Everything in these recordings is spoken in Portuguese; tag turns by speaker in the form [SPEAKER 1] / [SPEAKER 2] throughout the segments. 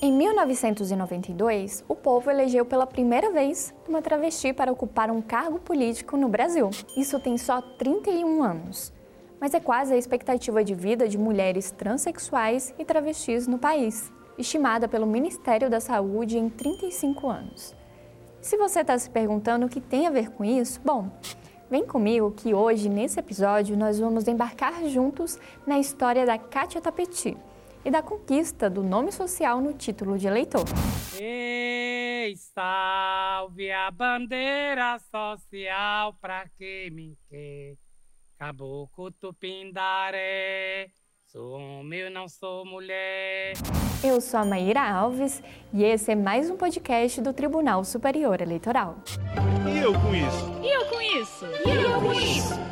[SPEAKER 1] Em 1992, o povo elegeu pela primeira vez uma travesti para ocupar um cargo político no Brasil. Isso tem só 31 anos, mas é quase a expectativa de vida de mulheres transexuais e travestis no país, estimada pelo Ministério da Saúde em 35 anos. Se você está se perguntando o que tem a ver com isso, bom, vem comigo que hoje, nesse episódio, nós vamos embarcar juntos na história da Kátia Tapeti e da conquista do nome social no título de eleitor.
[SPEAKER 2] Ei, salve a bandeira social pra quem me quer. Caboclo Tupindaré, sou homem, eu não sou mulher.
[SPEAKER 1] Eu sou a Maíra Alves e esse é mais um podcast do Tribunal Superior Eleitoral.
[SPEAKER 3] E eu com isso?
[SPEAKER 4] E eu com isso? E eu com isso?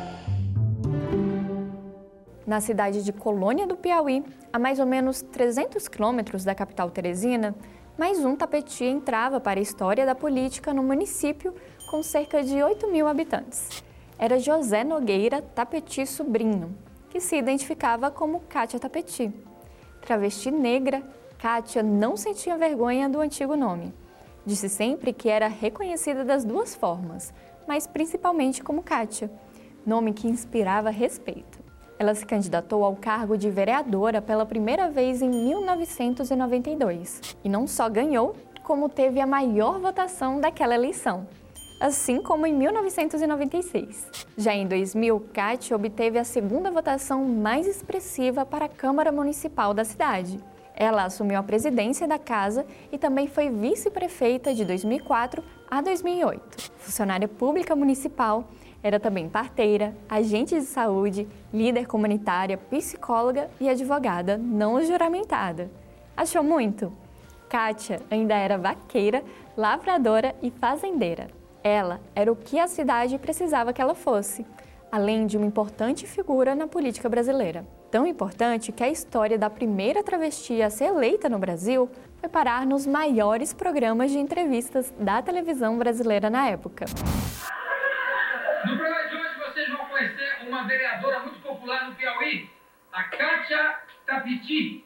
[SPEAKER 1] Na cidade de Colônia do Piauí, a mais ou menos 300 quilômetros da capital Teresina, mais um tapeti entrava para a história da política no município com cerca de 8.000 habitantes. Era José Nogueira Tapeti Sobrinho, que se identificava como Kátia Tapeti. Travesti negra, Kátia não sentia vergonha do antigo nome. Disse sempre que era reconhecida das duas formas, mas principalmente como Kátia, nome que inspirava respeito. Ela se candidatou ao cargo de vereadora pela primeira vez em 1992 e não só ganhou, como teve a maior votação daquela eleição, assim como em 1996. Já em 2000, Kátia obteve a segunda votação mais expressiva para a Câmara Municipal da cidade. Ela assumiu a presidência da casa e também foi vice-prefeita de 2004 a 2008. Funcionária pública municipal, era também parteira, agente de saúde, líder comunitária, psicóloga e advogada não juramentada. Achou muito? Kátia ainda era vaqueira, lavradora e fazendeira. Ela era o que a cidade precisava que ela fosse, além de uma importante figura na política brasileira. Tão importante que a história da primeira travesti a ser eleita no Brasil foi parar nos maiores programas de entrevistas da televisão brasileira na época.
[SPEAKER 5] No programa de hoje vocês vão conhecer uma vereadora muito popular no Piauí, a Kátia Tapeti.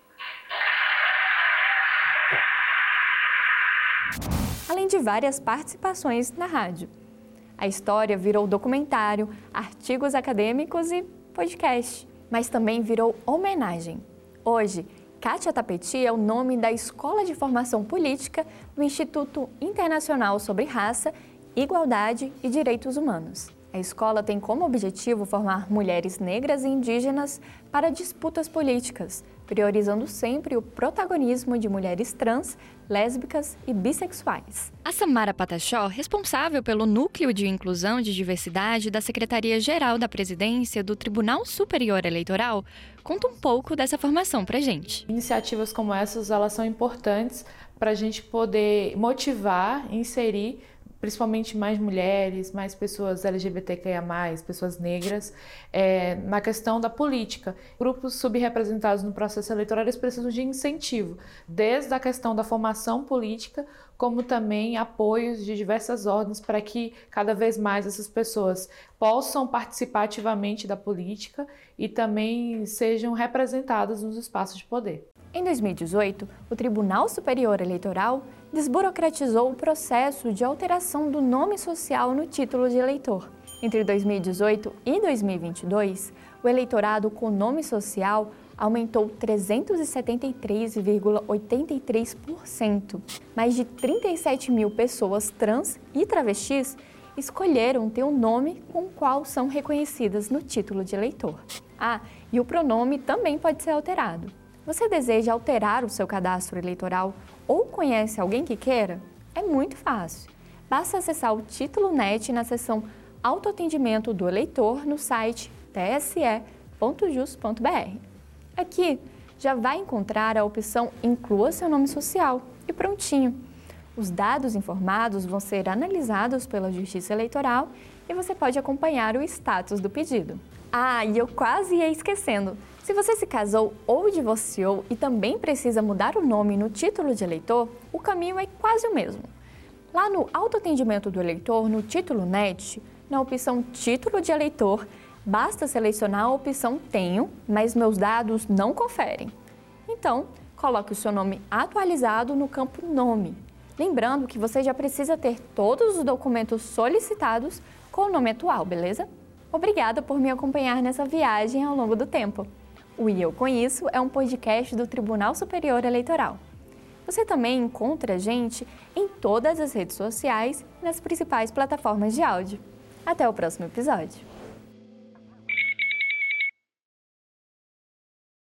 [SPEAKER 1] Além de várias participações na rádio. A história virou documentário, artigos acadêmicos e podcast, mas também virou homenagem. Hoje, Kátia Tapeti é o nome da Escola de Formação Política do Instituto Internacional sobre Raça, Igualdade e Direitos Humanos. A escola tem como objetivo formar mulheres negras e indígenas para disputas políticas, priorizando sempre o protagonismo de mulheres trans, lésbicas e bissexuais. A Samara Patachó, responsável pelo Núcleo de Inclusão e Diversidade da Secretaria-Geral da Presidência do Tribunal Superior Eleitoral, conta um pouco dessa formação pra gente.
[SPEAKER 6] Iniciativas como essas, elas são importantes para a gente poder motivar, inserir principalmente mais mulheres, mais pessoas LGBTQIA+, pessoas negras, na questão da política. Grupos subrepresentados no processo eleitoral, eles precisam de incentivo, desde a questão da formação política, como também apoios de diversas ordens para que cada vez mais essas pessoas possam participar ativamente da política e também sejam representadas nos espaços de poder.
[SPEAKER 1] Em 2018, o Tribunal Superior Eleitoral desburocratizou o processo de alteração do nome social no título de eleitor. Entre 2018 e 2022, o eleitorado com nome social aumentou 373,83%. Mais de 37 mil pessoas trans e travestis escolheram ter um nome com o qual são reconhecidas no título de eleitor. E o pronome também pode ser alterado. Você deseja alterar o seu cadastro eleitoral ou conhece alguém que queira? É muito fácil. Basta acessar o Título Net na seção Autoatendimento do Eleitor no site tse.jus.br. Aqui já vai encontrar a opção Inclua seu nome social e prontinho. Os dados informados vão ser analisados pela Justiça Eleitoral e você pode acompanhar o status do pedido. E eu quase ia esquecendo. Se você se casou ou divorciou e também precisa mudar o nome no título de eleitor, o caminho é quase o mesmo. Lá no autoatendimento do eleitor, no Título Net, na opção Título de Eleitor, basta selecionar a opção Tenho, mas meus dados não conferem. Então, coloque o seu nome atualizado no campo Nome. Lembrando que você já precisa ter todos os documentos solicitados com o nome atual, beleza? Obrigada por me acompanhar nessa viagem ao longo do tempo. O E Eu Com Isso é um podcast do Tribunal Superior Eleitoral. Você também encontra a gente em todas as redes sociais e nas principais plataformas de áudio. Até o próximo episódio.